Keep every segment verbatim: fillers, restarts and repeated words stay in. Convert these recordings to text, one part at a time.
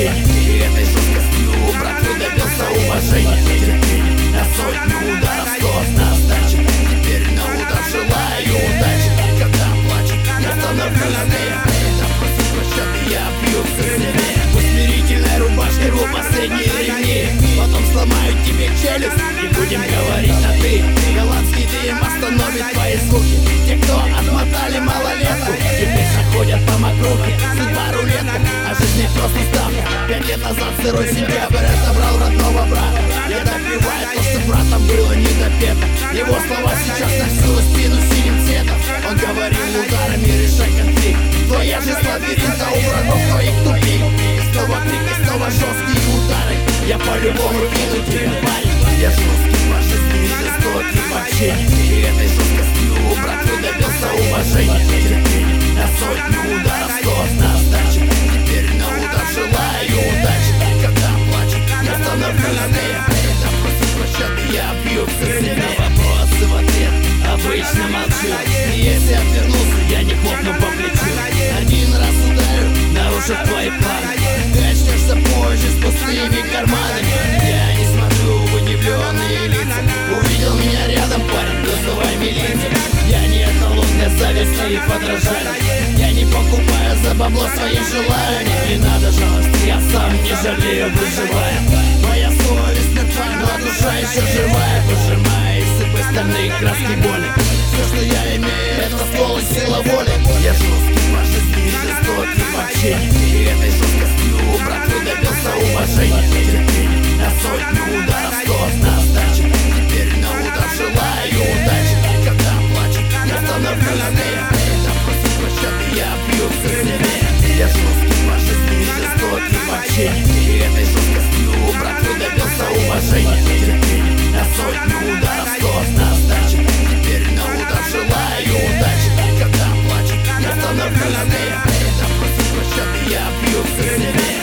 общения. И этой жесткостью братвы добился уважения. Терпение на сотню ударов, сто на сдаче. Теперь на удар желаю удачи. Когда плачет, я становлюсь злее. Это просто прощады, я бью все сильнее. В усмирительной рубашке рву последние ремни. Потом сломаю тебе челюсть и будем говорить на ты. Голландский дым остановит твои звуки. Те, кто отмотали малолетку, теперь заходят по мокрухе. Судьба рулетка, а жизнь не просто ставка. Пять лет назад сырой сентябрь отобрал родного брата. Я допиваю то, что братом было недопето. Его слова сейчас на всю спину синим цветом. Он говорил ударами решай конфликт. Твоя жизнь лабиринта, у врагов твоих тупик. И снова крик, и снова жесткие удары. Я по-любому кину тебя, парень. Я жесткий по жизни, жестокий в общении. И этой жесткостью братвы добился уважения. Терпение на сотню ударов, сто на сдаче. Теперь на удар желаю удачи. Когда плачет, я становлюсь злее. Это просто площады, я бью все сильнее. Вопросы в ответ обычно молчу. И если отвернулся, я не хлопну по плечу. Один раз ударю, нарушив твои планы. Ты очнешься позже с пустыми карманами. Я не смотрю в удивленные лица. Увидел меня рядом, парень, вызывай милицию. Я не эталон для зависти и подражания. Я не покупаю за бабло свои желания. Не надо жалости, я сам не жалею, выживая. Моя совесть мертва, но душа еще живая. Выжимая из сыпы стальные краски боли. Все, что я имею, это ствол и сила воли. Я жесткий по жизни, жестокий в общении. И этой жесткостью братвы добился уважения. Терпение на сотню ударов, сто на сдаче. Теперь на удар желаю удачи. Когда плачет, я становлюсь злее. Это просто площады, я бью все сильнее. Я жесткий по жизни, жестокий в общении. И этой жесткостью братвы добился уважения. Терпение на сотню ударов, сто на сдаче. Теперь на удар желаю удачи. Когда плачет, я становлюсь злее. Это просто площады, я бью все сильнее.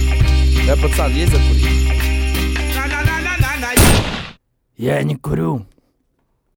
Да, пацан, есть закурить? Я не курю.